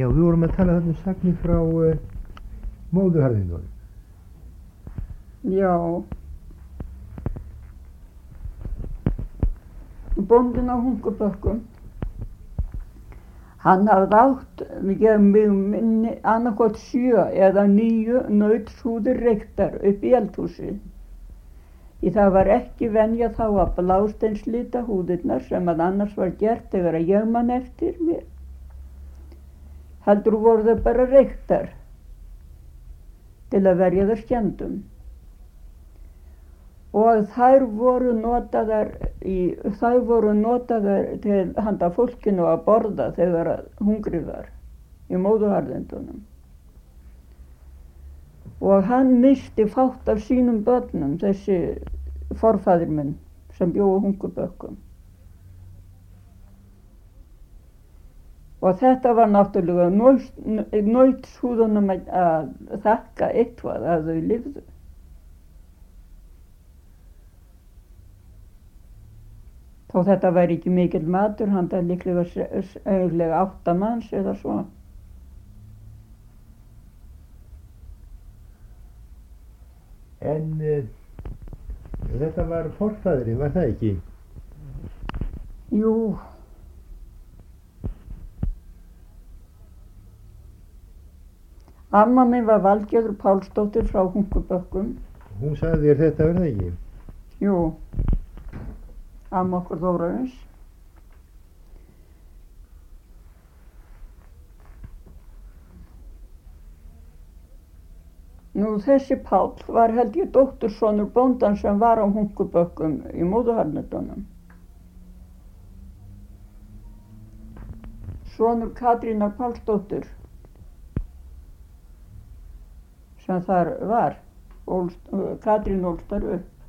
Já, við vorum að tala þarna sagnir frá móðuharðindunum. Já. Bóndinn á Hungubökkum, hann hafði átt, ég minni, annarkot 7 eða 9 nautshúðir reyktar upp í eldhúsi. Því það var ekki venja þá að blásteinslita húðirnar sem að annars var gert þegar að ég man eftir mér. Heldur voru þau bara reyktar til að verja þær skemmdum. Og þær voru notaðar til handa fólkinu að borða þegar hungrið var í móðuharðindunum. Og hann missti fátt af sínum börnum, þessi forfaðir minn sem bjó á Hungubökkum. Og þetta var náttúrulega nautshúðunum að þakka eitthvað að þau lifðu. Þó þetta væri ekki mikill matur, handa líklega 8 manns eða svo. En þetta var forfaðurinn, var það ekki? Jú. Amma mín var Valgerður Pálsdóttir frá Hungubökkum. Hún sagði þér þetta, var það ekki? Jú. Amma okkur Þórarins. Nú þessi Páll var held ég dóttursonur bóndan sem var á Hungubökkum í móðuharðindunum. Sonur Katrínar Pálsdóttur sem þar var. Katrín ólst þar upp.